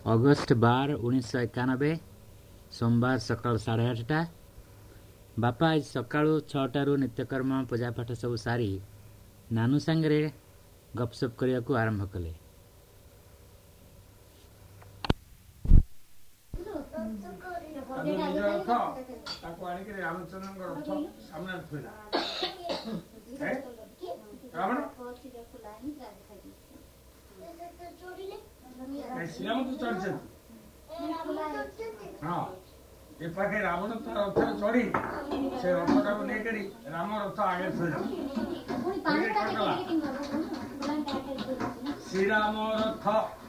August 12, 1991 सोमवार सकाल 8:30 बापा आज सकाळू 6टारू नित्यकर्म पूजापाठ सब सारी नानू सांगे गपसप करने को आरंभ कले। ये पाखे रावण रथ चढ़ी से रथ टाक नहीं राम रथ आगे श्रीराम रथ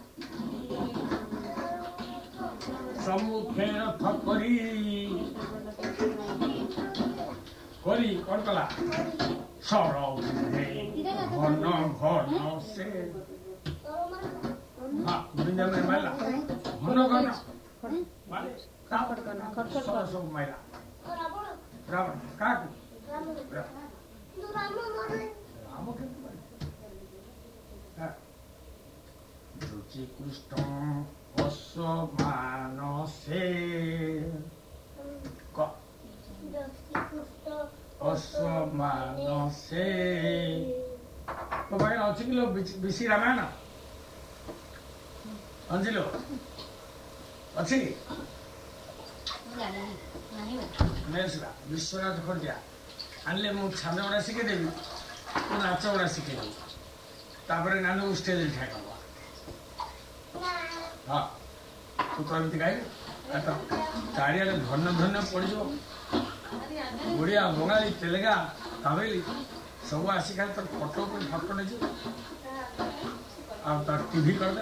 सम्मुखे रथ करी कौन कला सरौ घन घन से माला घन घन सब महिला रावण का रुचि कृष्ण अश्वमानसे अश्वमानसे तो भाई अच्छी किलो बीसी रामायण अंजिलो अच्छी विश्वनाथ खड़िया आनले मु छान गुड़ा शिखेदेवी तू नाच गुड़ा शिखेदेवी तापर नानू स्टेज ठाक हाँ तू कमी गाय चारिड़े धन धन पड़ ओडिया बंगाली तेलगा तमिल सब आसिक तो फटो फटो नहीं टीवी करदे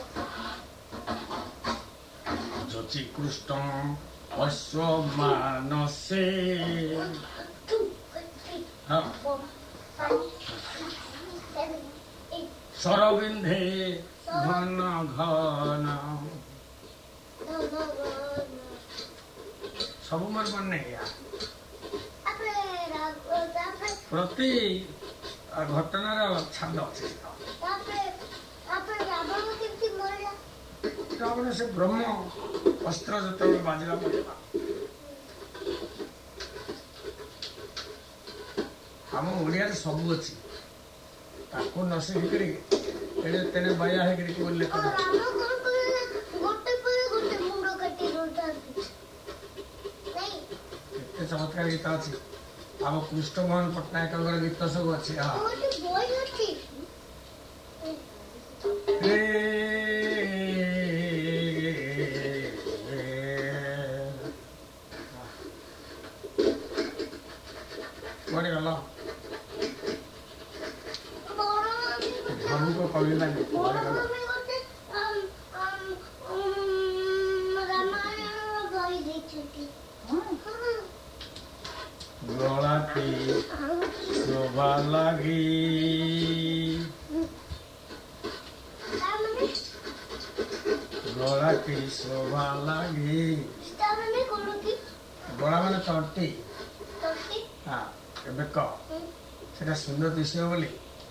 जचि कृष्ण अश्वमानसे सरविंधे घन घन सब मन मन नहीं प्रति घटनार छंद अच्छे रावण से ब्रह्म अस्त्र जो बाजला पड़ा आम ओडिया सब अच्छी न शिखिक तेने बाया है बोले चमत्कार गीत अच्छी आम कृष्ण मोहन पट्टनायक गीत सब अच्छी हाँ गलाती शोभा लगी गलाती शोभा लगी गला मान तटी हाँ बेक से सुंदर दिशे बोली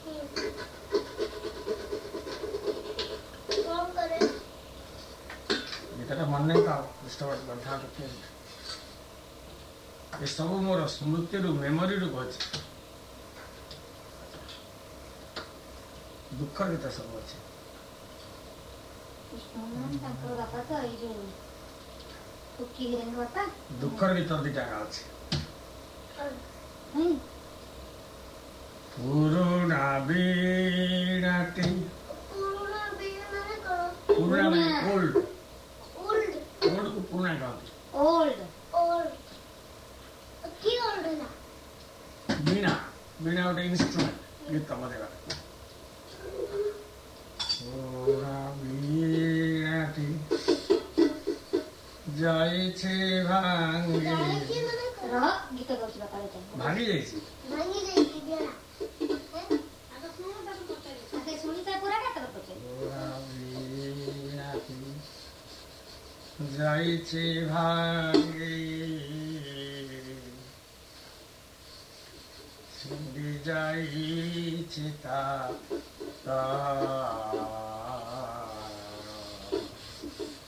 गीतटा मन नहीं था कृष्ण गंथा ये सब मोर स्मृति मेमोरी रू अच्छे दुखर गीत सब अच्छे दुखर गीत दीटा अच्छे पुरुणा बीणाटी पुरुणा माने ओल्ड ओल्ड को पुरुणा कहते ओल्ड वीणा वीणा गोटे इन्स्ट्रुमेंट गीत बजेगा वीणाटी जाइछे भांगी भांगी जाइछे जाइछे भांगी जाइछे ता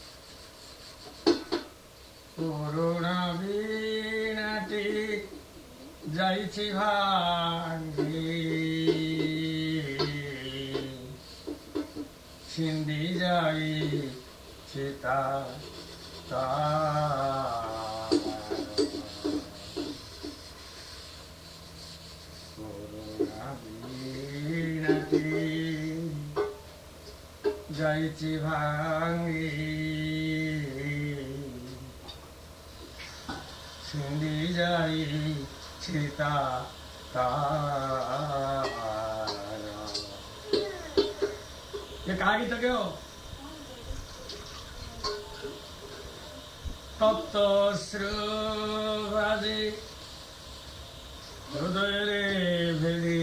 जाइछि भांगी छिंदी जाई चिता तार कोरोना बीनाटी जाइछि भांगी छिंदी जाई चिता तार। ये कहा गीत क्यों? तप्त श्रुवाजी हृदय रे भेदी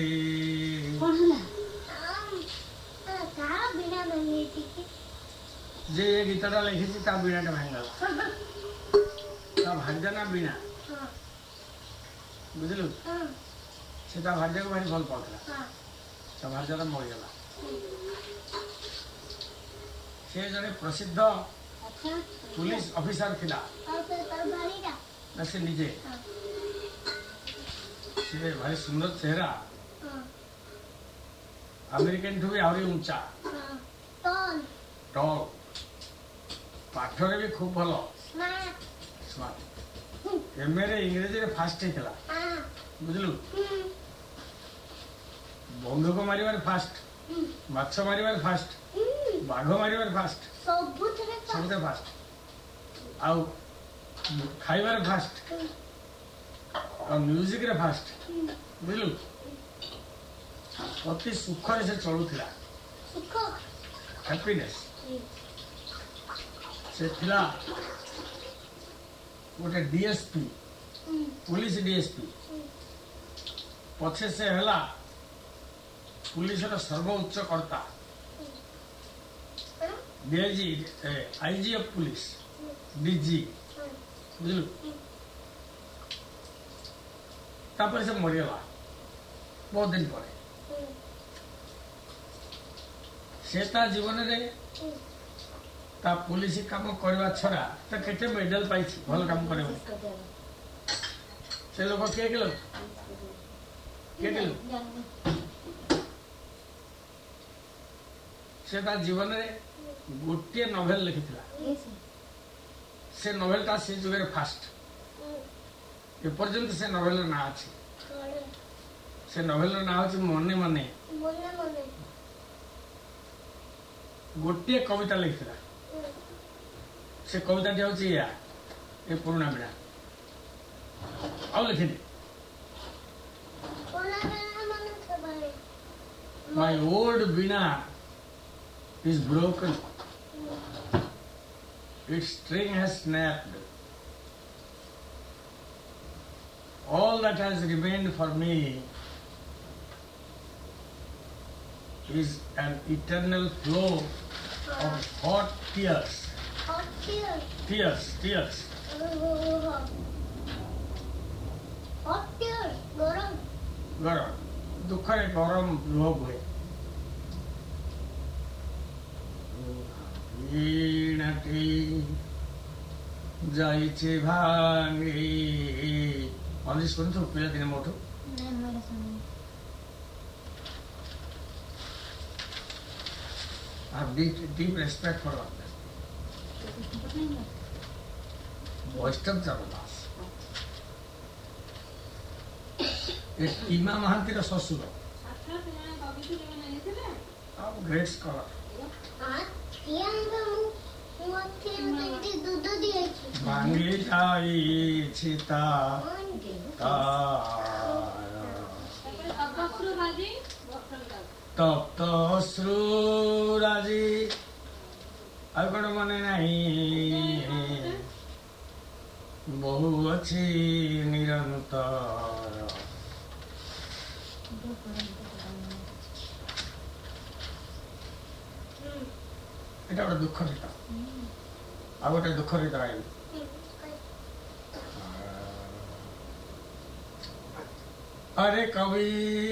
जे ये गीतटा लिखी ता बीणाटा भांगला ता भांजा ना बीणा बुझलु से ता भांजा को भाई भल पाउला ता भांजा मरीगला से जने प्रसिद्ध पुलिस ऑफिसर थिला ना से निजे से भाई सुंदर चेहरा अमेरिकन ठू भी आहरी ऊंचा टॉल पाठरे भी खूब भलो स्मार्ट एमए इंग्रेजी रे फास्ट हेतला बुझलु बंदूक मारिबार फास्ट माछ मारिबार फास्ट बाघ मारिबार फास्ट सबसे फास्ट आउ खाइबार फास्ट और म्यूजिक रे फास्ट बुझलु अति सुख रे से चलुथिला हैप्पीनेस से थिला गोटे डीएसपी पुलिस डीएसपी पछे से हला पुलिस रो सर्वोच्च कर्ता DIG IG of police DG बुझलु तापर से मरिगला बहुत दिन पर सेता जीवन रे ता पुलिस काम करवा छरा तो केते मेडल पाई भल काम करे से लोग के गेलो से ता जीवन रे गोटे नोवेल लिखिथिला से नोवेल ता से जुगे फास्ट ए पर्यंत से नोवेल ना अछि से नोवेल ना अछि मने मने गोटे कविता लिखिथिला से कविता हूँ या ये पुराना बीणा आउ लिखि my old veena is broken its string has snapped all that has remained for me is an eternal flow of hot tears. Tears. Hot tears, गरम दुख रे गरम लुह हुए वीणाटी जाइछे भांगी अनि सुन्छु पिला दिन मोठो I have deep respect for all this. वैष्णव चरदास टीमा महांती शशुर ग्रेट स्कॉलर भांगी जाई छिता तप्त अश्रुराजी ଆଉ କଣ ମନେ ନାହିଁ ବହୁ ଅଛି ନିରନ୍ତର এটা ଗୋଟେ ଦୁଃଖ ଗୀତ ଆଉ ଗୋଟେ ଦୁଃଖ ଗୀତ ଗାଇବି अरे कवि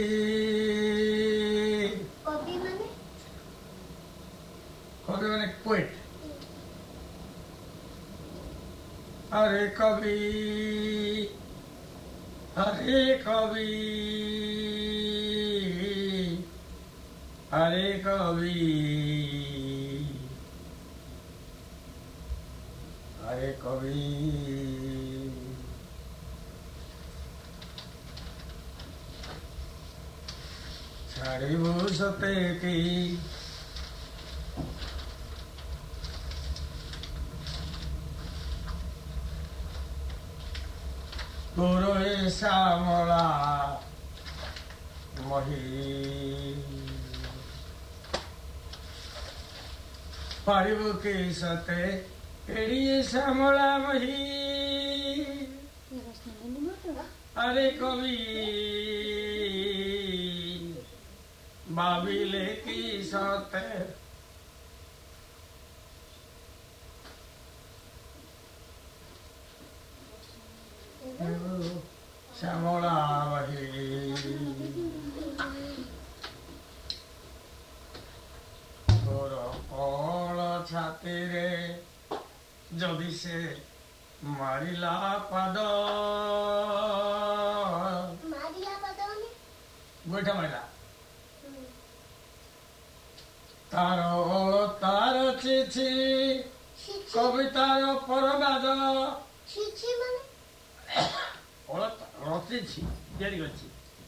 मैंने पोएट अरे कवि हरे कवि हरे कवि हरे कवि छाड़िबु सते की तोरो ए श्यामला मही पारिबु के सते एड़ी श्यामला मही अरे कवि बाबिले की सते श्यामला मही तोर कल छाती रे जदि से मारिला पाद गोइठा मारिला तार तार चिछि कवितार परबाद रचिछि ତିଆରି କରିଛି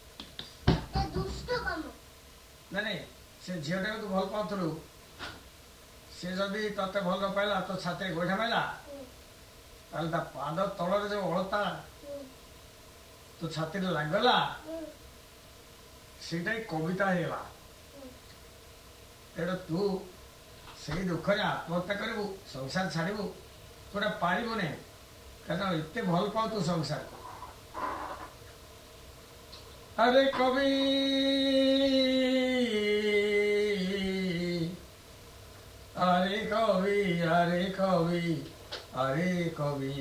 ନାଇଁ ସେ ଝିଅଟାକୁ ତୁ ଭଲ ପାଉଥିଲୁ ସେ ଯଦି ତତେ ଭଲ ନ ପାଇଲା ତୋ ଛାତିରେ ଗୋଇଠା ମାଇଲା ତାହେଲେ ତା ପାଦ ତଳରେ ଯୋଉ ଅଳତା ତୋ ଛାତିରେ ଲାଗିଗଲା ସେଇଟା କବିତା ହେଇଗଲା ତେଣୁ ତୁ ସେଇ ଦୁଃଖରେ ଆତ୍ମହତ୍ୟା କରିବୁ ସଂସାର ଛାଡ଼ିବୁ ତୋଟା ପାରିବୁନି କାରଣ ଏତେ ଭଲ ପାଉ ତୁ ସଂସାରକୁ अरे कवि अरे कवि अरे कवि अरे कवि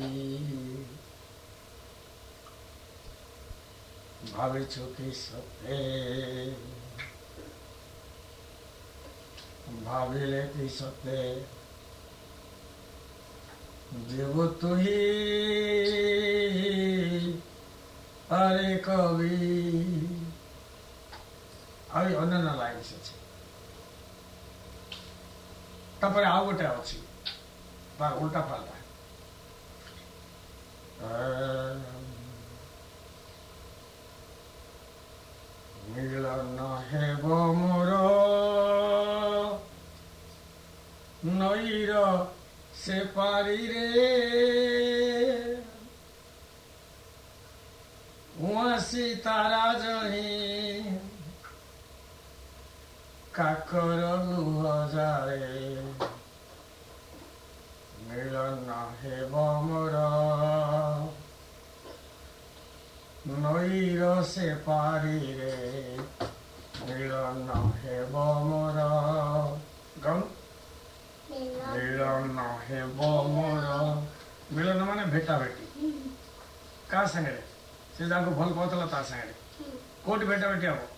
भाविछु कि सते भाविले कि सते जीव तुही अरे कवि अभी अन्य लाइन से तापर आउ गोटे अच्छी तार उल्टा फाल्टा मिलन हेब मोर नईर से पारी रे उसी तारा जही काकर लुह जाए मिलन हेब मोर नईर से पारी रे मिलन हेब मोर गम मिलन हेब मोर मिलन माने भेटा भेटी का संगे से जाको भल पाउतला ता संगे कोट भेटा भेटी हम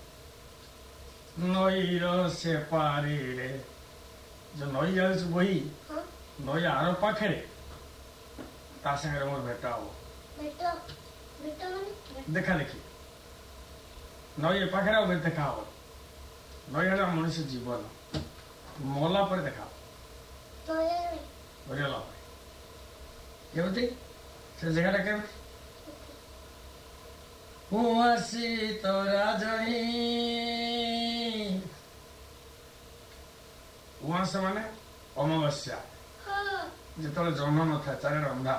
नईर से पारी रे जो नई जाउछ बही नई आर पाखे ता संगे मोर भेटा हो भेटा भेटा माने देखा देखी नई पाखे आ देखा हो नई हला मनुष्य जीवन मोला पर देखा बरियाला केमती से जगह केमती हुआसी तोरा जही हुआस माने अमावस्या जितने जन्म न था चारे रंधा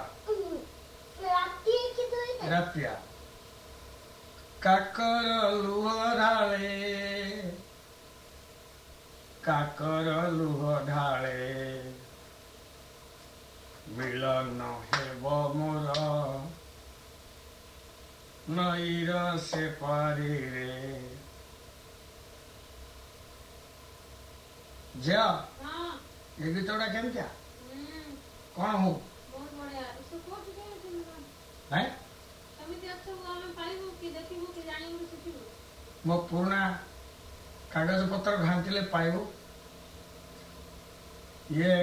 रातिया काकर लुह ढाले मिलन हेब मोर नईर से पारी रे जा ये गीतटा केम क्या कौन हो बहुत बढ़िया इसको कोट के हैं समिति अच्छा हुआ हम पाइबो कि देखिबो कि जानिबो सिखिबो मो पुराना कागज पत्र घांटिले पाइबो ये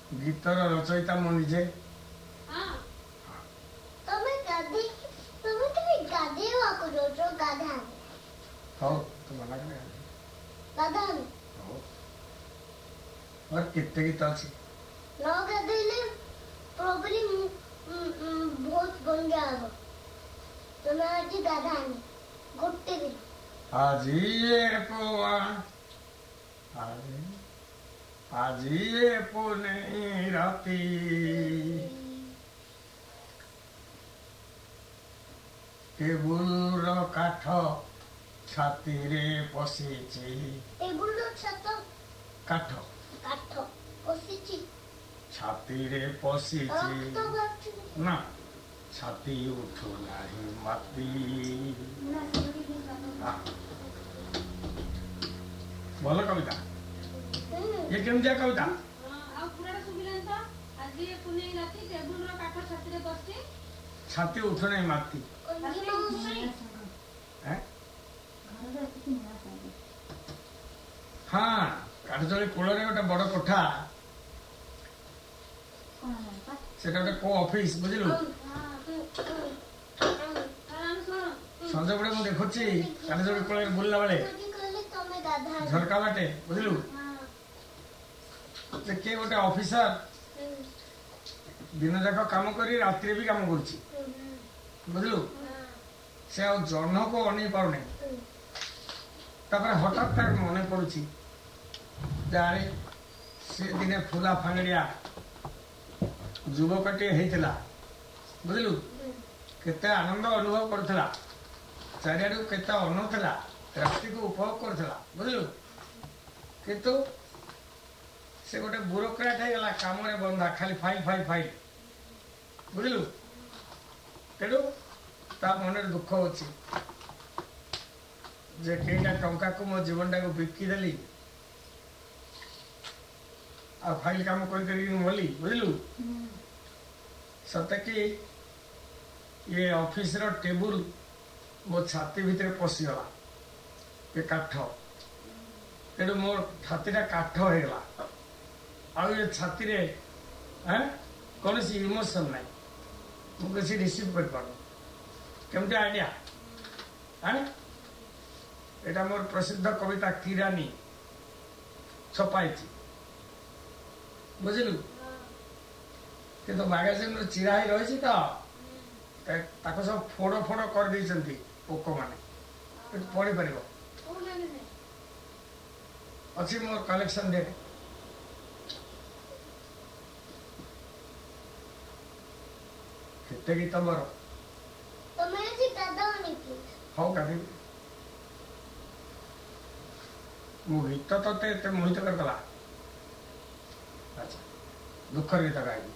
गीतर रचयिता मो निजे हां तमे दादी तमे ହଉ ତୁ ମନା କରେ ହଉ ମୋର କେତେ ଗୀତ ଅଛି ଆଜି ଏ ପୁଆ ଆଜି ଏ ପୁନେଇ ରାତି ଟେବୁଲର କାଠ ଛାତିରେ ପଶିଛି କାଠ ଛାତିରେ ପଶିଛି ନା ଛାତି ଉଠୁ ନାହିଁ ମାତି ଭଲ କବିତା ଏ କେମିତିଆ କବିତା ଆଉ ପୁରାଟା ଶୁଭିଲାନି ତ ଆଜି ଏ ପୁନେଇ ରାତି ଟେବୁଲର କାଠ ଛାତିରେ ବସିଛି ଛାତି ଉଠୁ ନାହିଁ ମାତି ହଁ କାଠଯୋଡ଼ି କୂଳରେ ଗୋଟେ ବଡ କୋଠା ସେଟା ଗୋଟେ କୋ ଅଫିସ ବୁଝିଲୁ ସଞ୍ଜ ବେଳେ ମୁଁ ଦେଖୁଛି କାଠଯୋଡ଼ି କୂଳରେ ବୁଲିଲା ବେଳେ ଝରକା ବାଟେ ବୁଝିଲୁ ଯେ କିଏ ଗୋଟେ ଅଫିସର ଦିନ ଯାକ କାମ କରି ରାତିରେ ବି କାମ କରୁଛି ବୁଝିଲୁ ସେ ଆଉ ଜହ୍ନକୁ ଅନେଇ ପାରୁନି ତାପରେ ହଠାତ୍ ତାର ମନେ ପଡୁଛି ଯାରେ ସେ ଦିନେ ଫୁଲା ଫାଙ୍ଗଡିଆ ଯୁବକଟିଏ ହେଇଥିଲା ବୁଝିଲୁ କେତେ ଆନନ୍ଦ ଅନୁଭବ କରୁଥିଲା ଚାରିଆଡକୁ କେତେ ଅନଉଥିଲା ରାତିକୁ ଉପଭୋଗ କରୁଥିଲା ବୁଝିଲୁ କିନ୍ତୁ ସେ ଗୋଟେ ବ୍ୟୁରୋକ୍ରାଟ ହେଇଗଲା କାମରେ ବନ୍ଧା ଖାଲି ଫାଇଲ ବୁଝିଲୁ ତେଣୁ ତା ମନରେ ଦୁଃଖ ଅଛି ଯେ କେଇଟା ଟଙ୍କାକୁ ମୋ ଜୀବନଟାକୁ ବିକିଦେଲି ଆଉ ଫାଇଲ କାମ କରି ମଲି ବୁଝିଲୁ ସତେ କି ये ऑफिस रो टेबुल मो छाती भितर पशिगला ये काठ तेणु मोर छातीटा काठ होगा आ ये छाती रे कौन सी इमोशन ना मुझे रिसीव कर पार केमती आइडिया एटा मोर प्रसिद्ध कविता किरानी छपाई बुझलु कि तो मैगजीन चिरा ही रही ताको सब फोड़ फोड़ कर देइछंती पोक माने पढ़ी पारिबो अच्छी मोर कलेक्शन दे केते गीत मोर तमे जी दादा ओनी प्लीज हाउ गाबी मो गीत तो ते मोहित करतला अच्छा दुख गीत गाई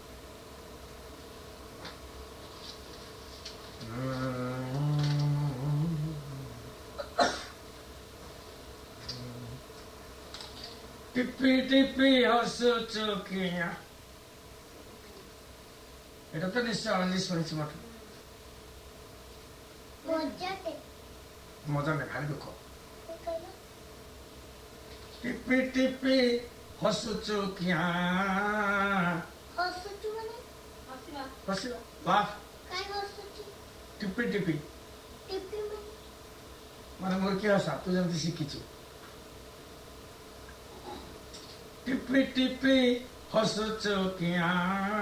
टिप्पी टिप्पी हसु चुकिया এটা তো নিশ্চয় অঞ্জি শুনেছি মত মজা নেই খালি দুঃখ টিপি টিপি হসুচু কিয়া হসুচু মানে হসিবা লাফ কাই হসুচু টিপি টিপি টিপি মানে মোর কি হসা তুই যেমতি শিখিছু टिपी टिपी हसुचु किया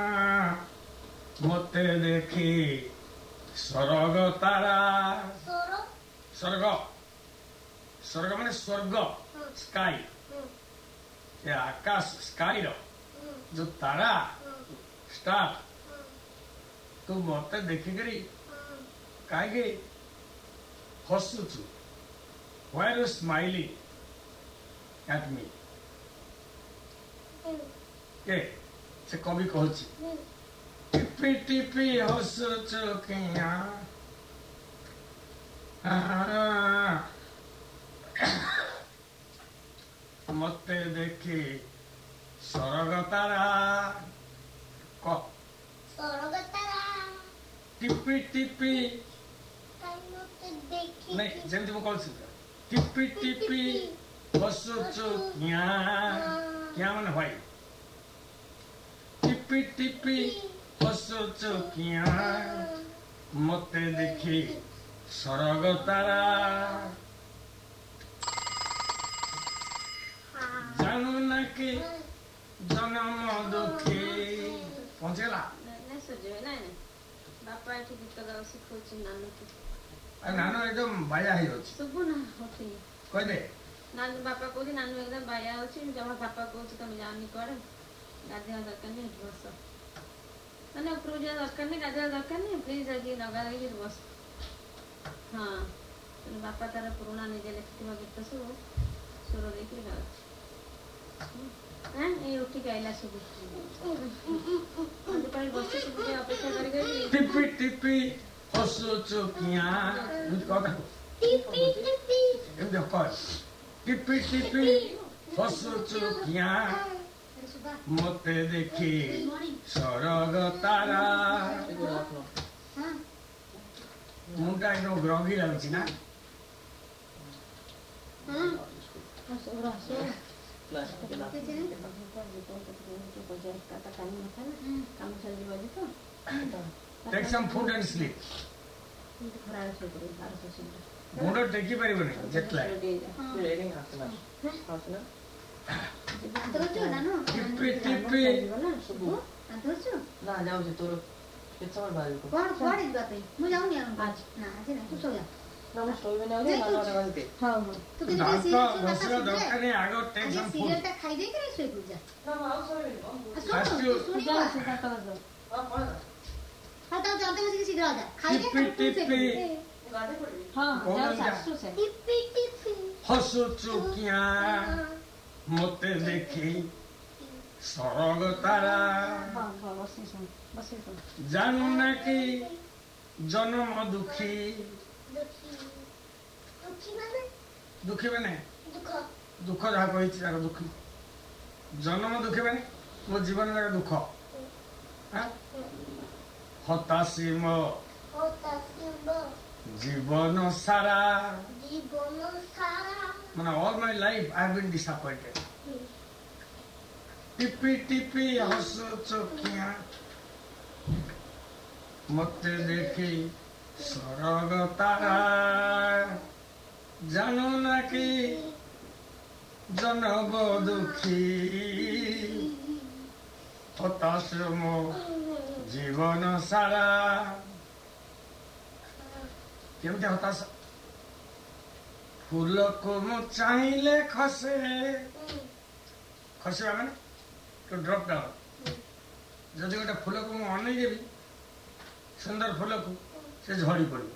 मते देखी स्वर्ग तारा स्वर्ग स्वर्ग माने स्वर्ग स्काई ये आकाश स्काई रो जो तारा स्टार तू मते देखी करी काहे हसुचु why are you smiling at me के से कवि कहछि टिपी टिपी हसुचु किया मते देखी स्वर्ग तारा क स्वर्ग तारा टिपी टिपी काई मते देखी नहीं जेमति मो कहछि टिपी टिपी हसुचु किया क्या माने भाई टिपी टिपी हसुचु किया मते देखी ସରଗ ତାରା ଜାଣୁ ନା କି ଜନମ ଦୁଃଖୀ ପହଞ୍ଚିଗଲା। ନାଇଁ ସରିଯିବ ନାଇଁ ନାଇଁ ବାପା ଏଠି ଗୀତ ଗାଉ ଶିଖଉଛି ନାନୁକୁ। ନାନୁ ଏକଦମ ବାୟା ହେଇଯାଉଛି ଶୁଭୁ ନା ଉଠିନି କହିଲେ ନାନୁ ବାପା କହୁଛି ନାନୁ ଏକଦମ ବାୟା ହଉଛି ଜମା ବାପା କହୁଛି ତମେ ଯାଅନି କୁଆଡେ ଗାଧେଇବା ଦରକାର ନାହିଁ ଏଠି ବସ ମାନେ ଉପରକୁ ଯିବା ଦରକାର ନାହିଁ ଗାଧେଇବା ଦରକାର ନାହିଁ ପ୍ଲିଜ ଆଜି ନଗାଧେଇକି ବସ। ହଁ ତେଣୁ ବାପା ତାର ପୁରୁଣା ନିଜେ ଲେଖିଥିବା ଗୀତ ସବୁ ସୁର ଦେଇକି ଗାଉଛି। ଏଇ ଉଠିକି ଆଇଲା ସବୁ ବସି ସବୁ ଅପେକ୍ଷା କରି ଟିପି ଟିପି ହସୁଛୁ କିଆଁ ଏମିତି କଥା टिपी टिपी ଏମିତି କହ ଟିପି ଟିପି ହସୁଛୁ କିଆଁ ମତେ ଦେଖି ସରଗ ତାରା ମୁଣ୍ଡଟା ଏକଦମ ଗ୍ରଗି ଲାଗୁଛି ନା Take some food and sleep. ମୁଣ୍ଡ ଟେକି ପାରିବନି ଯେତଲା ଟିପି ଟିପି ନା ଯାଉଛି ତୋର କେତେ ସମୟ ବାହାରିବ କଣ କୁଆଡେ ଯିବା ପାଇଁ ମୁଁ ଯାଉନି ଆଉ ନା ଆଜି ନାହିଁ ତୁ ଶୋଇଆ ନା ମୁଁ ଶୋଇବିନି ଆଉ ନହେଲେ କହିବି ହଉ ହଉ ତୁ କିନ୍ତୁ ଦାନ୍ତ ସିରିୟଲ ବସିବା ଦରକାର ନାହିଁ ଆଗ ଟେକ୍ ଆଜି ସମ୍ ଫୁଡ ସିରିୟଲଟା ଖାଇ ଦେଇକି ଶୋଇ ପଡ ଯା ନା ମୁଁ ଆଉ ଶୋଇବିନି First ଶୁଣ you- ତୁ ଶୁଣିବା ହଁ ତ ଜଲ୍ଦି ବସିକି ଶୀଘ୍ର ଯା ଖାଇଦେ ଟିପି ଟିପି ଗାଧେଇ ପଡିବି टिपी टिपी ହସୁଛୁ କିଆଁ ମତେ ଦେଖି ସରଗ ତାରା ଜାଣୁ ନା କି ଜନମ ଦୁଃଖୀ दुखी दुखी माने ଦୁଃଖୀ ମାନେ दुख ଦୁଃଖ ଯାହା କହିଛି ତାର ଦୁଃଖୀ ଜନ୍ମ ଦୁଃଖୀ ମାନେ ମୋ ଜୀବନ ଯାକ ଦୁଃଖ ହତାଶୀ ମୋ होता सिंह ଜୀବନ ସାରା जीवन सारा ମାନେ all my life I have been disappointed. ଟିପି ଟିପି ହସୁଛୁ କିଆଁ ମତେ ଦେଖି ସରଗ ତାରା ଜାଣୁ ନା କି ଜନମ ଦୁଃଖୀ ହତାଶ ମୋ ଜୀବନ ସାରା କେମିତି ହତାଶ ଫୁଲକୁ ମୁଁ ଚାହିଁଲେ ଖସେ ଖସିବା ମାନେ ଟୁ ଡ୍ରପ୍ ଡାଉନ୍ ଯଦି ଗୋଟେ ଫୁଲକୁ ମୁଁ ଅନେଇଦେବି ସୁନ୍ଦର ଫୁଲକୁ ସେ ଝଡ଼ି ପଡ଼ିବ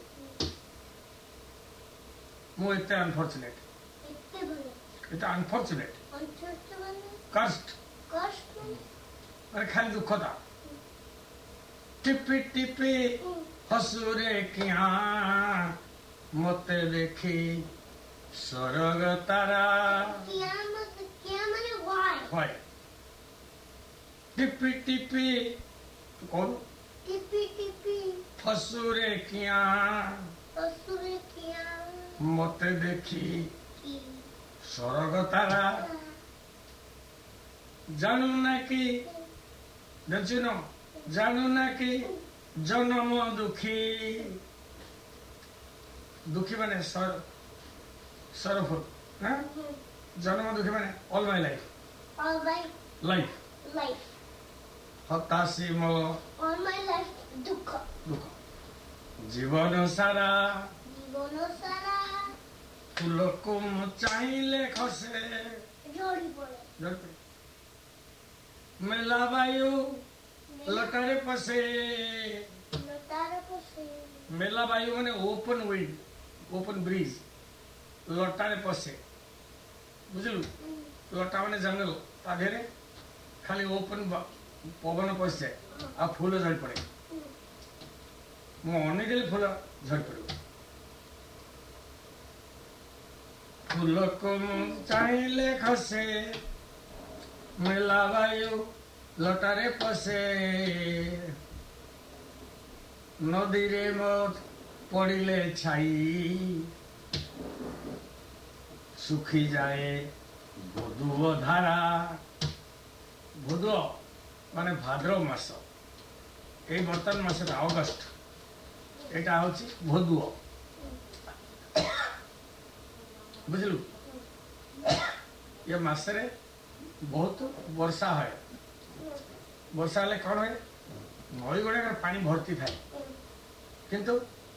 ମୁଁ ଏତେ ଅନଫର୍ଚୁନେଟ୍ इतने बड़े ଏତେ ଅନଫର୍ଚୁନେଟ୍ अंचल माने କଷ୍ଟ कष्ट ମାନେ ଖାଲି ଦୁଃଖତା ଟିପି ଟିପି ହସୁରେ କିଆଁ ମତେ ଦେଖି ସରଗ ତାରା क्या माने why হয় ଟିପି ଟିପି କଣ टिपी टिपी ହସୁରେ କିଆଁ असुर क्या ମତେ ଦେଖି की ସରଗ ତାରା ଜାଣୁ ନା କି ଜାଣିଛୁ ନା ଜାଣୁ ନା କି ଜନମ ଦୁଃଖୀ ଦୁଃଖୀ ମାନେ ସରଫୁଲ ଜନ୍ମ ଦୁଃଖୀ ମାନେ all my life all my life life ହତାଶୀ ମୋ all my life दुख ଦୁଃଖ ଜୀବନ ସାରା जीवन सारा ଫୁଲକୁ ମୁଁ ଚାହିଁଲେ ଖସେ जोड़ी पड़े ମେଲା ବାୟୁ ଲଟାରେ ପଶେ लतार पसे ମେଲା ବାୟୁ ମାନେ ଓପନ ୱିଣ୍ଡ ଓପନ ବ୍ରିଜ ଲଟାରେ ପଶେ ବୁଝିଲୁ ଲଟା ମାନେ ଜଙ୍ଗଲ ତା ଦେହରେ ଖାଲି ଓପନ ପବନ ପଶିଯାଏ ଆଉ ଫୁଲ ଝଡ଼ି ପଡ଼େ ମୁଁ ଅନେଇଦେଲେ ଫୁଲ ଝଡ଼ି ପଡ଼ିବ ଫୁଲକୁ ମୁଁ ଚାହିଁଲେ ଖସେ ମେଲା ବାୟୁ ଲଟାରେ ପଶେ ନଦୀରେ ମୋ ପଡ଼ିଲେ ଛାଇ ଶୁଖିଯାଏ ଭୋଦୁଅ ଧାରା ଭୋଦୁଅ ମାନେ ଭାଦ୍ରବ ମାସ ଏଇ ବର୍ତ୍ତମାନ ମାସଟା ଅଗଷ୍ଟ ଏଇଟା ହେଉଛି ଭୋଦୁଅ बुझलु ये मासरे बहुत वर्षा है वर्षा हेले कौन है नई गुड़ाक पानी भर्ती थाए किंतु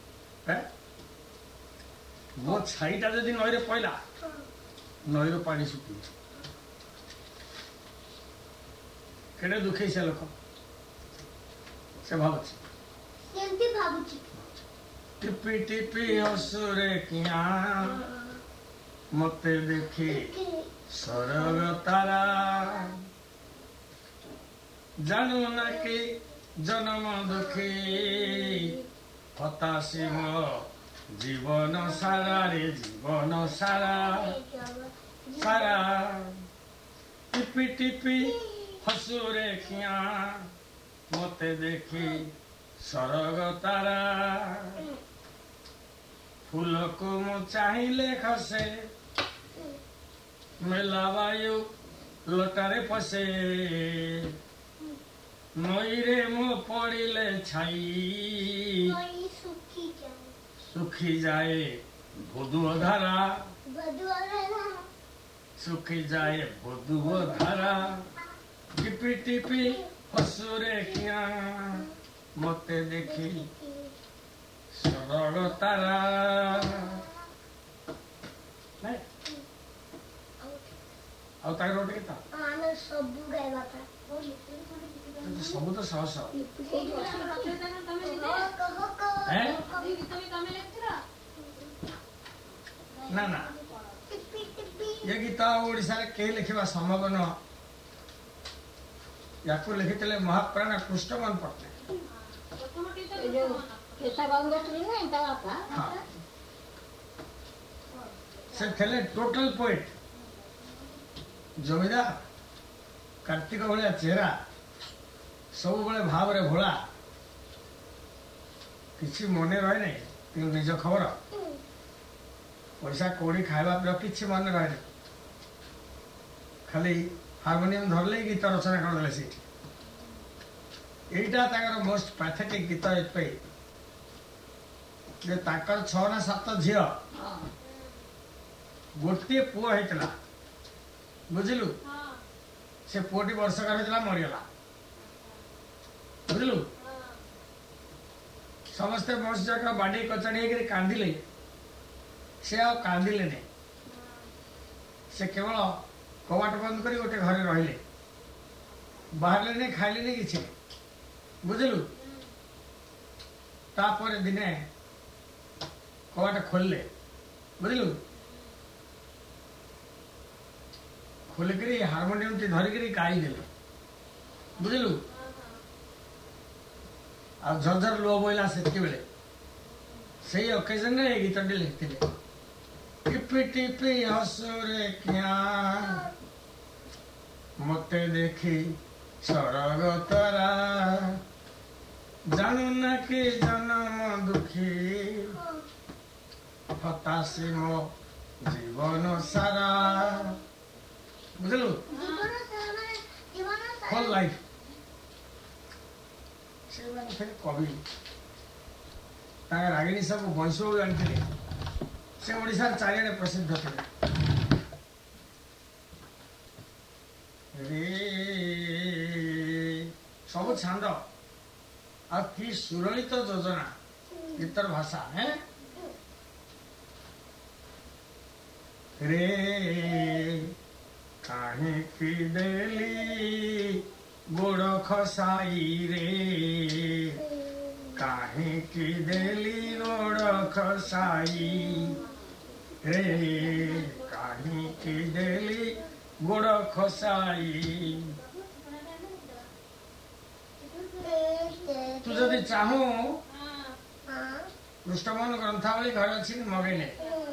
मो छाईटा जदि नईरे पड़ा नईर पानी सुखी केड़े दुखे से लोक से भावुची କେମିତି ଭାବୁଛି टिपी टिपी हसुरे किया मते देखी सरग तारा जानू न कि जन्म दुखी हताशी मो जीवन सारा रे जीवन सारा सारा टिपी टिपी हसुरे किया मते देखी सरग तारा फूल को मु चाहिले खसे मेला वायु लोटारे पसे नईरे मो पड़िले छाई ନଈ ଶୁଖିଯାଉ सुखी जाए भोदुओ धारा ବଦୁଆରେ सुखी जाए भोदुओ धारा टिपी टिपी हसुरे किया मते देखी सरल तारा नहीं ଆଉ ତାର ଗୋଟେ କେତା ଆମେ ସବୁ ଗାଇବା ପାଇଁ ସବୁ ତ ଶହ ଶହ ତମେ ଗୀତ ବି ତମେ ଲେଖିଥିଲ ନା ନା ଏ ଗୀତ ଓଡ଼ିଶାରେ କେହି ଲେଖିବା ସମ୍ଭବ ନୁହଁ ୟାକୁ ଲେଖିଥିଲେ ମହାପ୍ରାଣ କୃଷ୍ଣମୋହନ ପଟ୍ଟନାୟକ ଏ ଯୋଉ କେଶା ଗଙ୍ଗୋତ୍ରୀ ନାହିଁ ତା ବାପା ହଁ ସେ ଥିଲେ ଟୋଟାଲ ପୋଏଟ୍ ଜମିଦାର कार्तिक भाया चेहरा सब बड़े भाव रे भोला किसी मन रहे नहीं कि निज खबर पैसा कौड़ी खावा पिया कि मन रहे नहीं खाली हारमोनियम धरले गीत रचना करदे सी एटा ताकर मोस्ट पैथेटिक गीत एपे जे ताकर 6 ना 7 झियो गोटे पुओ हेतला बुझलु से पुओटी वर्षकार होता मरीगला बुझलु समस्ते मनुष्य बाड़ी कचाड़ी कांदिले से आ कांदिले नहीं से केवल कबाट बंद कर गोटे घरे रहिले बाहर नहीं खाइले नहीं किसी बुझलु तापर दिने कबाट खोलले बुझलु खोलिकी हारमोनियम टी धरिक गाई देले बुझलु आ झरझर लुह बोला से बेले से ओकेजन रे गीत टी लिखते टिपी टिपी हसुरे क्या मते देखी सरग तारा जानू न कि जन्म दुखी हताशी मो जीवन सारा बुझलु होल लाइफ से माने फिर कवि तार रागिनी सब वंशो जानते से ओडिसा चारियाडे प्रसिद्ध थे रे सब छांद आ कि सुरलित योजना गीतर भाषा है रे काहे की देली गोड़ खसाई रे काहे की देली गोड़ खसाई रे काहे की देली गोड़ खसाई तू जदि चाहू पृष्ठमोहन ग्रंथावली घर अच्छी मगेने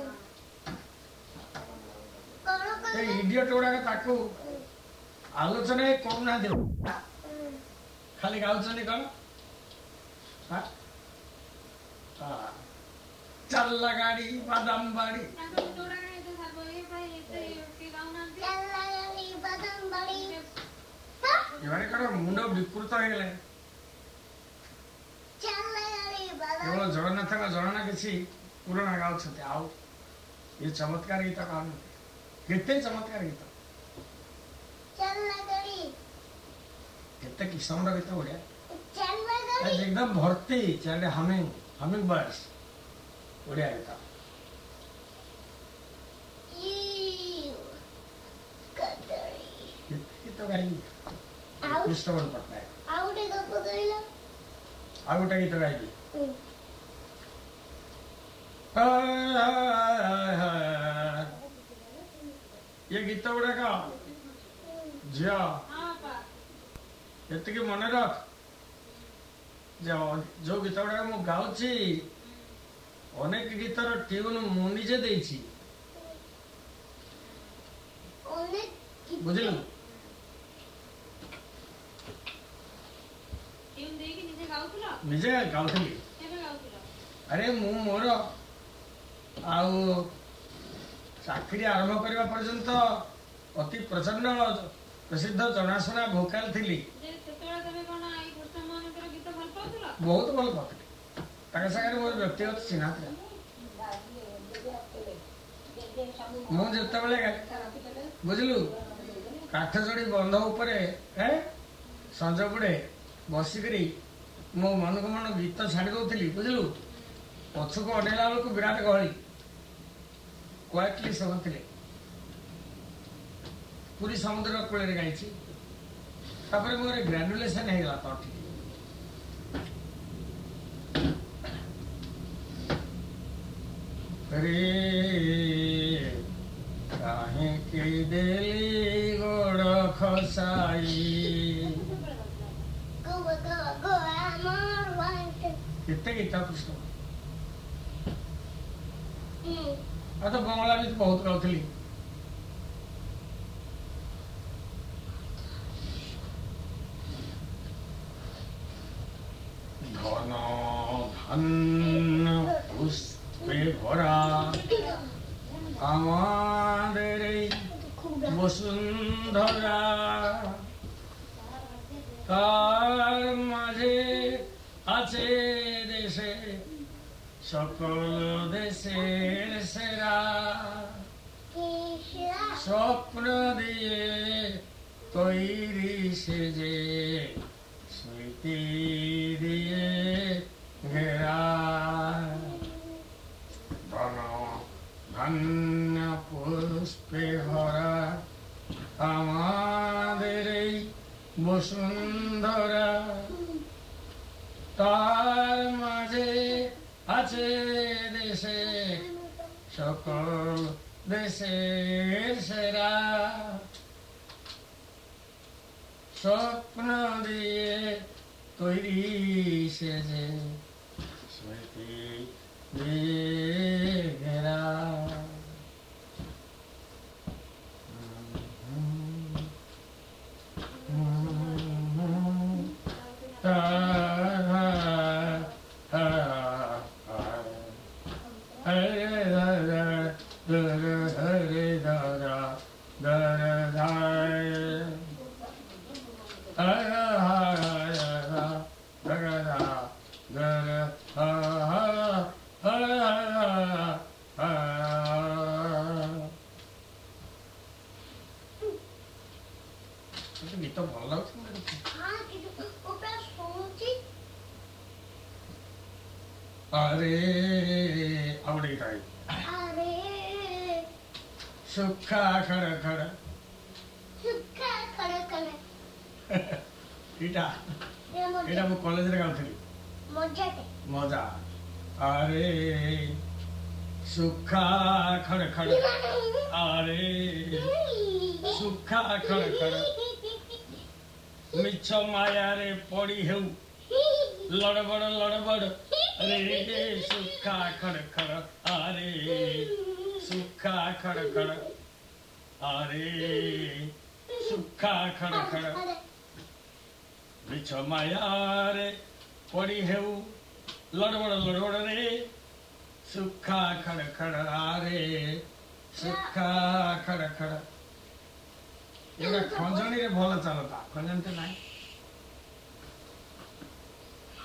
इडियट गुड़ाक ताकू आलोचना करूना दे खाली गाउछनी कौन चल्ला गाड़ी बादाम बाड़ी एबारे कौन मुंड विकृत हो गले केवल जगन्नाथ जनना किसी पुराणा गाँव आउ ये चमत्कार गीत कौन केते चमत्कार गीत चलना गड़ी केते किस्म गीत बढ़िया चलना गड़ी एकदम भर्ती चले हमिंग बर्ड्स बढ़िया गीत कदड़ी गीत गाइली आउ कृष्णवन पट्टनायक आउटे गप गइला आ गोटे गीत गाइली ये गीत गुड़ाक झिया एति मन रख जो गीत गुड़ाक मु गाउची अनेक गीतर ट्यून मु निजे देइछि अनेक बुझिलु ଟ୍ୟୁନ୍ ଦେଇକି ନିଜେ ଗାଉଥିଲ निजे गाउଥିଲି କେବେ ଗାଉଥିଲ अरे मु मोर आउ चाकरी आरंभ करने पर्यंत अति प्रचंड प्रसिद्ध जनाशुना भोकाल थी ଯେ ସେତେବେଳେ ତମେ କ'ଣ ଏଇ କୃଷ୍ଣ ମାନଙ୍କର ଗୀତ ଭଲ ପାଉଥିଲ बहुत भल पाती सागर मोर व्यक्तिगत चिन्हा था मुझे बुझलु काठजोड़ी बंध उपरे संज बुड़े बसिकी मो मन को मन गीत छाड़ी दौली बुझलु पछक अनेला बेलू विराट गहली क्वाइटली सब थे पूरी समुद्र कूल गाई मोर ग्राजुएसन होगा तो ठीक रे काहे के देली गोड़ खसाई go amor वांट कितने गीत कृष्ण आ तो बंगला भी बहुत गाउली घन धन पुष्पे भरा आमादेर बसुंधरा तार माझे আছে দেশে সকল দেশের সেরা স্বপ্ন দিয়ে তৈরি সেজে স্মৃতি দিয়ে ঘেরা ধন ধান্য পুষ্পে ভরা আমাদের এই বসুন্ধরা তার মাঝে আছে দেশে সকল দেশের সেরা স্বপ্ন দিয়ে তৈরি সেজে স্মৃতি দিয়ে ঘেরা गीत भल लगुच अरे आवड़े गीत अरे सुखा खड़ खड़ सुखा खड़ खड़ इटा इटा मु कॉलेज रे गाउथली मजाटे मजा अरे सुखा खड़ खड़ अरे सुखा खड़ खड़ मिछ माया रे पड़ी हेउ लड़बड़ रे सुखा खड़ खड़ अरे सुखा खड़ खड़ अरे सुखा खड़ खड़ मिछ माया रे पड़ी हेउ लड़बड़ रे सुखा खड़ खड़ अरे सुखा खड़ खड़ एगुड़ा खंजनी रे भल चलता खंजन तो ना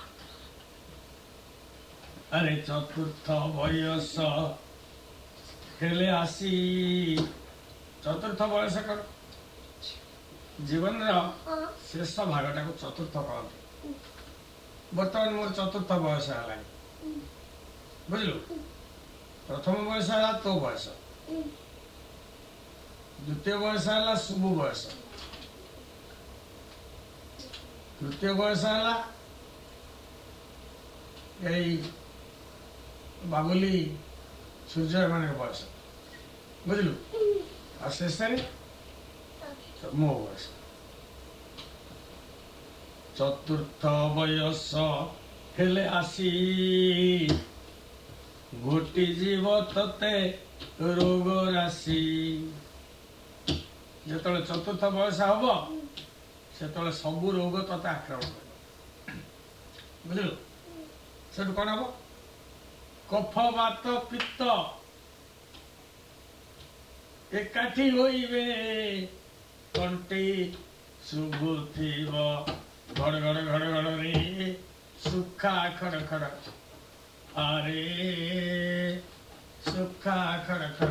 अरे चतुर्थ बयस ହେଲେ ଆସି ଚତୁର୍ଥ ବୟସ କର ଜୀବନର ଶେଷ ଭାଗଟାକୁ ଚତୁର୍ଥ କହନ୍ତି। ବର୍ତ୍ତମାନ ମୋର ଚତୁର୍ଥ ବୟସ ହେଲାଣି ବୁଝିଲୁ। ପ୍ରଥମ ବୟସ ହେଲା ତୋ ବୟସ, ଦ୍ୱିତୀୟ ବୟସ ହେଲା ଶୁଭ ବୟସ, ତୃତୀୟ ବୟସ ହେଲା ଏଇ ବାବୁଲି ସୂର୍ଯ୍ୟ ଏମାନଙ୍କ ବୟସ ବୁଝିଲୁ। ଆଉ ଶେଷରେ ମୋ ବୟସ। ଚତୁର୍ଥ ବୟସ ହେଲେ ଆସି ଘୋଟି ଯିବ ତତେ ରୋଗ ରାଶି। ଯେତେବେଳେ ଚତୁର୍ଥ ବୟସ ହବ ସେତେବେଳେ ସବୁ ରୋଗ ତତେ ଆକ୍ରମଣ କରିବ ବୁଝିଲୁ। ସେଠୁ କଣ ହବ? କଫ ବାତ ପିତ୍ତ ଏକାଠି ହୋଇବେ, ତଣ୍ଟି ଶୁଭୁଥିବ ଘଡ଼ ଘଡ଼ ଘଡ଼ ଘଡ଼ରେ ସୁଖା ଖଡ଼ ଖଡ଼, ଆରେ ସୁଖା ଖଡ଼ ଖଡ଼।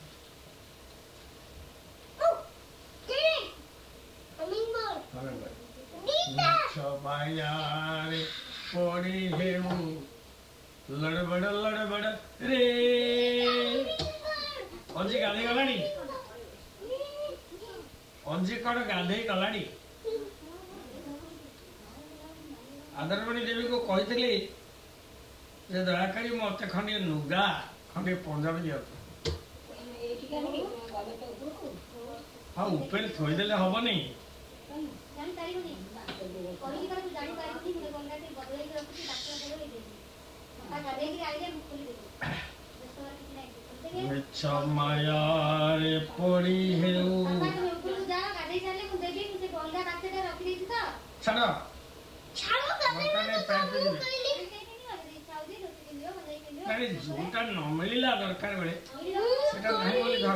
ମିଛ ମାୟାରେ ପଡ଼ି ହେଉ ଲଡ଼ବଡ଼ ଲଡ଼ବଡ଼ ରେ। ଅଞ୍ଜି ଗାଧେଇ ଗଲାଣି? ଅଞ୍ଜି କଣ ଗାଧେଇ ଗଲାଣି? ଆଦରମଣି ଦେବୀକୁ କହିଥିଲି ଯେ ଦୟାକରି ମତେ ଖଣ୍ଡିଏ ଲୁଗା ଖଣ୍ଡିଏ ପଞ୍ଜାବୀ ଦିଅନ୍ତୁ। ହଁ ଉପରେ ଥୋଇଦେଲେ ହବନି। ମିଛ ମାୟାରେ ପଡ଼ି ହେଉ ଛାଡ଼ ଯୋଉଟା ନ ମିଳିଲା ଦରକାର ବେଳେ ସେଟା ନାହିଁ ବୋଲି ଧର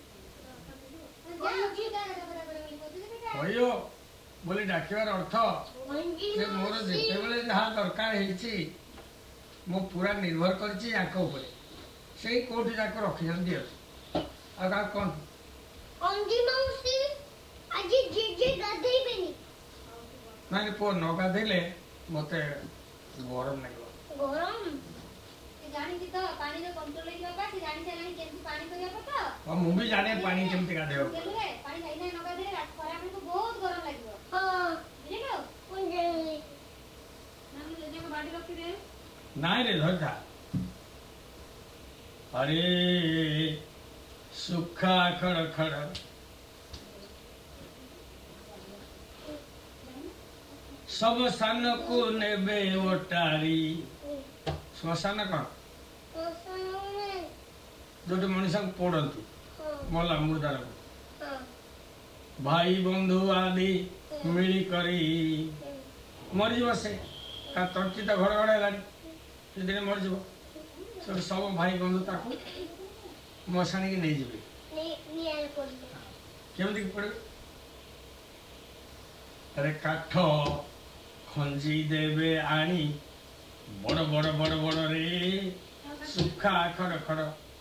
କହିବ ବୋଲି ଡାକିବାର ଅର୍ଥ ଯେ ମୋର ଯେତେବେଳେ ଯାହା ଦରକାର ହେଇଛି ମୁଁ ପୁରା ନିର୍ଭର କରିଛି ୟାଙ୍କ ଉପରେ। ସେଇ କୋଉଠି ଯାକ ରଖିଛନ୍ତି ଦିଅନ୍ତୁ। ଆଉ କାହା କଣ ନାଇଁ ପୁଅ ନ ଗାଧେଇଲେ ମତେ ଗରମ ଲାଗିବ। ମୁଁ ବି ଜାଣେ ପାଣି କେମିତି ଗାଧେଇବ। ନାଇଁ ରେ ଧରିଥା। अरे सुखा खड़ खड़ श्मशान को नेबे ओटारी। श्मशान कौन जो मनीष पड़ती मला मुर्दार भाई बंधु आदि मिली करी मरीज से तंटी तो घड़ घड़ है दिन मरीज सब भाई बंधु ताको मशाणी की नहीं जीवे केमती पड़े। अरे काठ खंजी देवे आनी बड़ बड़ बड़ बड़ रे सुखा खड़ खड़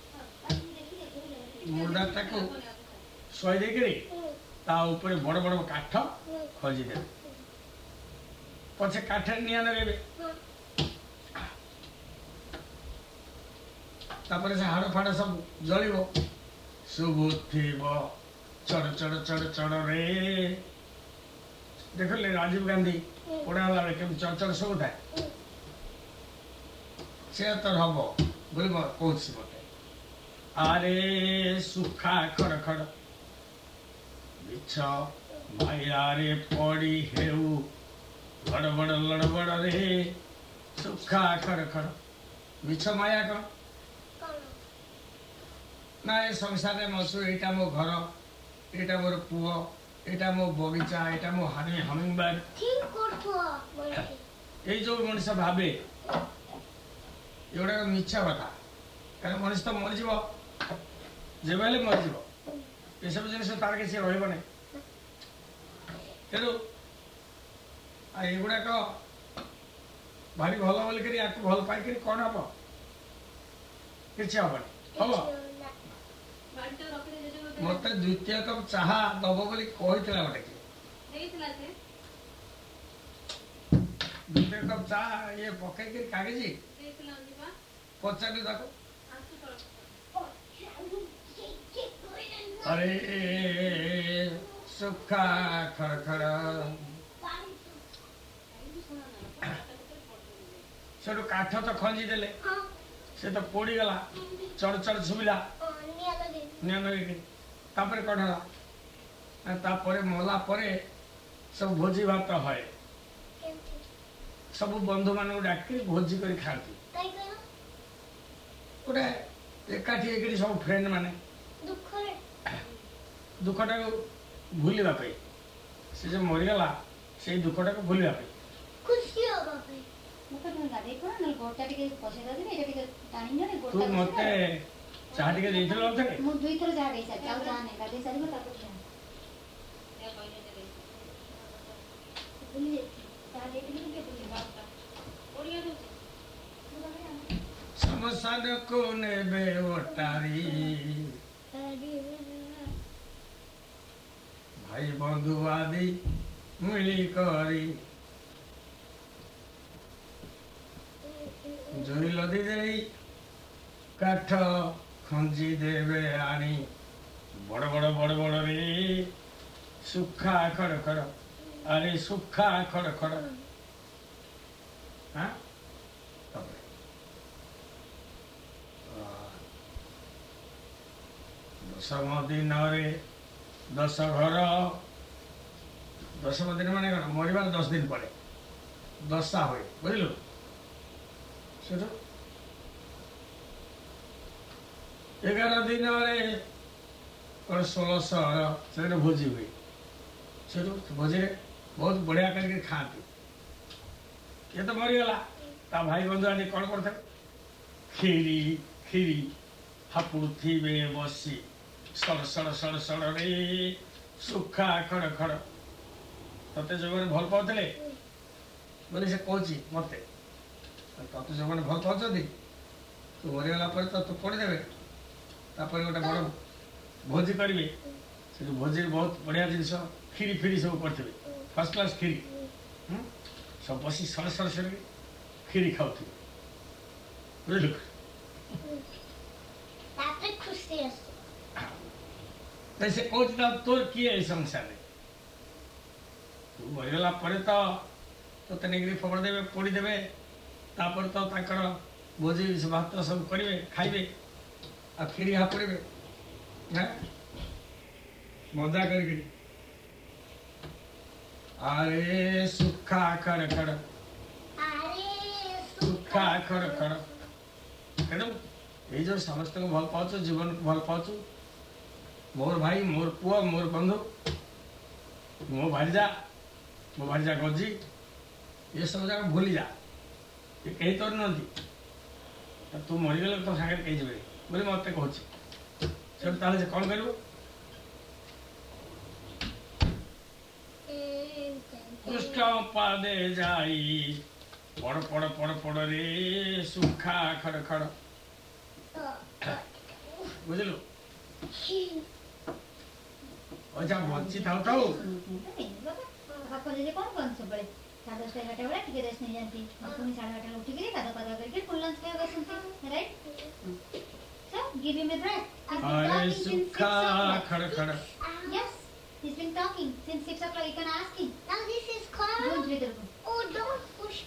मुर्दा ताको शोई देकरी ता ऊपर बड़ बड़ काठ खंजी देवे पछे काठ निया नगेबे तापर से हाड़ फाड़ सब जलिब शुभुथिब चढ़ चढ़ चढ़ चढ़ रे। देखले राजीव गांधी पढ़ा बेले केमती चढ़ चढ़ सब थाए से तो हम बोल कौन मत आरे सुखा खड़ खड़ बिछ मायारे पड़ी हेउ लड़बड़ लड़बड़ रे सुखा खड़ खड़ बिछ माया कौन ना ये संसार में मसु एटा मो घर एटा मोर पुओ एटा मो बगीचा एटा मो हमिंग बर्ड ये जो मनुष्य भावे एगुड़ा मिछा कथा कारण मनुष्य तो मरीज जब मरीज ये सब जिन तार किसी रही तेणु युवाक भारी भल बोलिक भल पाइक कौन हम कि हेनी हम ମତେ ଦ୍ୱିତୀୟ କପ୍ ଚାହା ଦବ ବୋଲି କହିଥିଲା ଗୋଟେ କିଏ। ଦେଇଥିଲା ସେ ଦ୍ୱିତୀୟ କପ୍ ଚାହା ଇଏ ପକେଇକି କାଗଜି ଦେଇଥିଲା ଯିବା ପଚାରି ତାକୁ। ଆସୁ ତଳ अरे सुखा खड़खड़ सेठू काठ तो खंजी देले से तो पोड़ी गला चढ़ चढ़ सुबिला निया लगे तापर कढ़ला तापर मला परे सब भोजी भात है सब बंधु मान डाकी भोजी कर खाती गोटे एकाठी एक सब फ्रेंड माने दुखटा को भूलवा से जो मरीगला से दुखटा को भूलवा खुशी होगा भाई मुझे तुम गाड़ी को ना गोटा टिके पसे दे दे एटा टिके टाणी ने तू गोटा मते चाह टिके देइथिल ओथरे मु दुई थर जा गई सा जाऊ जाने गाड़ी सारी को ताको या पहिले दे भूल जा देख ली के भूल बापटा ओडिया दउची समसान को नेबे ओटारी भाई बंधु आदि मिली करी जोई लदी देई काठ खंजी देवे आनी बड़ बड़ बड़ बड़ रे सुखा खड़ खड़ अरे सुखा खड़ खड़ हाँ दशम दिन रे 10 घर 10 दिन माने मरबार 10 दिन पर दशा हुए बुझलु से 11 दिन रे 1600 से भोजी हुए से भोजी बहुत बढ़िया करके खाती ये तो मरीगला ता भाई बंधु आदि कौन करते खीरी खीरी हापुड़ थी बसी सड़ सड़ सड़ सड़ रे सुखा खड़ खड़ तते जो मैंने भल पाते बोले से कौच मत तते जो मैंने भल पाँच तू मरीगला तो तू पड़ी देवे गोटे बड़ भोजी करेंगे से भोजी बहुत बढ़िया जिनस खीरी फिरी सब करते फर्स्ट क्लास खीरी सब बस सड़ सड़ सड़ खीरी खाऊ बुझल खुशी से कौच तोर किए संसार तू मरीगला तो ते नहीं फोड़ देवे पोड़ी देवे तापर तो ताकर भोजी भात सब करेंगे खाइबे आ खीरी हापुड़े मजा कर अरे सुखा खड़ खड़ सुखा खड़ खड़ तेणु ये जो समस्त को भल पाच जीवन को भल पाच मोर भाई मोर पुआ मोर बंधु मो भारीजा गजी ये सब जगह भूली जा ये कहीं तो नदी तू मरीगले तो सागर कही जाए बोले मत कहूँ से कौन कर कृष्ण पादे जाई पड़ पड़ पड़ पड़ रे सुखा खड़ खड़ बुझलु अच्छा बची थाउ थाउ आपको जे कौन कौन सब बड़े 10:30 11 बजे टिके रेस्ट नहीं जानती अपनी 8:30 उठ के कादा कादा करके फुल लंच खाए Basanti right so give him a break अरे सुखा खड़ खड़ yes he's been talking since 6 o'clock you can ask him Now this is called. don't read it Oh, don't push.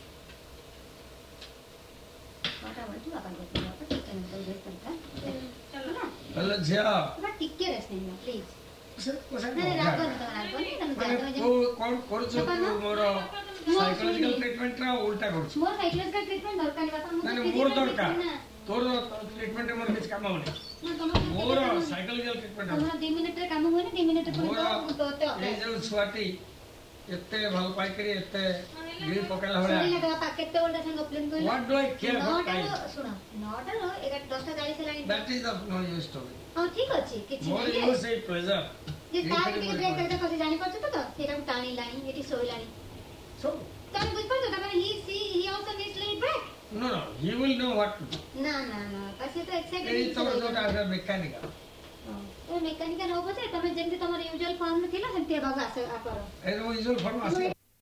what about you अपन को टिके में तो रेस्ट करता चलो ना हेलो झिया थोड़ा टिके रेस्ट नहीं प्लीज कोसा नहीं राग तो राग नहीं तुम माने जाते को कौन करू छ मोर साइकोलॉजिकल ट्रीटमेंट रा उल्टा करू मोर साइकोलॉजिकल ट्रीटमेंट दरकार नहीं बात माने मोर दरकार तोर ट्रीटमेंट मोर किछ काम होनी मोर साइकोलॉजिकल ट्रीटमेंट हमरा 2 मिनिट रे काम होय ना 2 मिनिट रे तो ये जो छुआटी एते भल पाई करी एते गिरी पकेला होला सुनिला बापा केते ओल्ड संग प्लेन कोइला what do I care about time सुनो 9 row 10:40 line that is of no use to me हां ठीक अछि किछि मोर नहीं यूज ए प्रेजर जे तार के ब्रेक करते फसे जानि परछ तो सेटा टाणी लाइन एटी सोई लाइन सो तम बुझ परछ त माने he also needs lead break no no he will no what ना ना ना पछे तो ए एक्साइटेड तो जोटा मैकेनिकल ଏ ମେକାନିକାଲ ହବ ଯେ ତମେ ଯେମିତି ତମର ୟୁଜୁଆଲ ଫର୍ମ ଥିଲା ସେମିତି ହେବାକୁ ଆସ କର ଏ ମୋ ଇଜୁଆଲ ଫର୍ମ ଆସିଲା